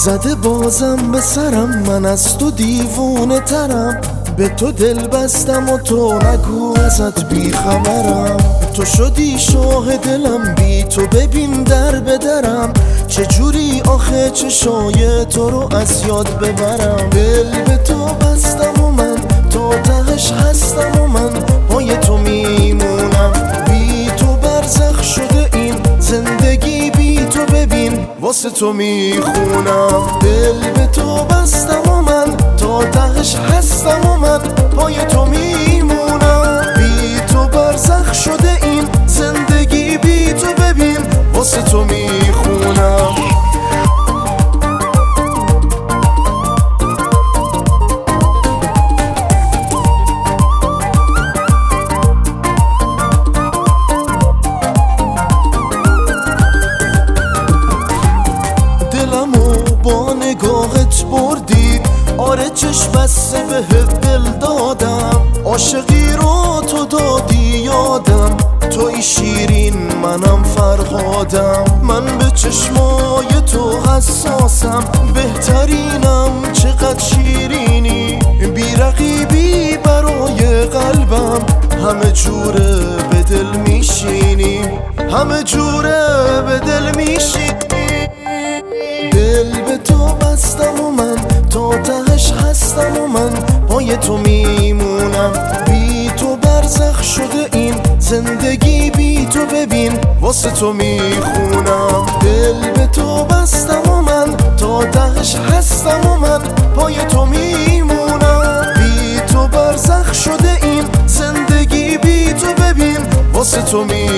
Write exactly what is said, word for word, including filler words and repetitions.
زده بازم به سرم، من از تو دیوونه ترم. به تو دل بستم و تو نگو ازت بیخبرم. تو شدی شاه دلم، بی تو ببین در بدرم. چجوری آخه چشای تو رو از یاد ببرم. دل به تو بستم و من تا تهش هستم و من پای تو میمونم. بی تو برزخ شده این زندگی، بی تو ببین واسه تو میخونم. دل به تو بستم و من تا تهش هستم و من پای تو میمونم. بی تو برزخ شده این زندگی، بی تو ببین واسه تو میخونم. با نگاهت بردی، آره چشم بسته به دل دادم. عاشقی رو تو دادی یادم، توی شیرین منم فرهادم. من به چشمای تو حساسم، بهترینم چقدر شیرینی. بی رقیبی برای قلبم، همه جوره به دل میشینی. همه جوره به دل میشینی. دل به تو بستم و من تا تهش هستم و من پای تو میمونم. بی تو برزخ شده این زندگی، بی تو ببین واسه تو میخونم. دل به تو بستم و من تا تهش هستم و من پای تو میمونم. بی تو برزخ شده این زندگی، بی تو ببین واسه تو میمونم.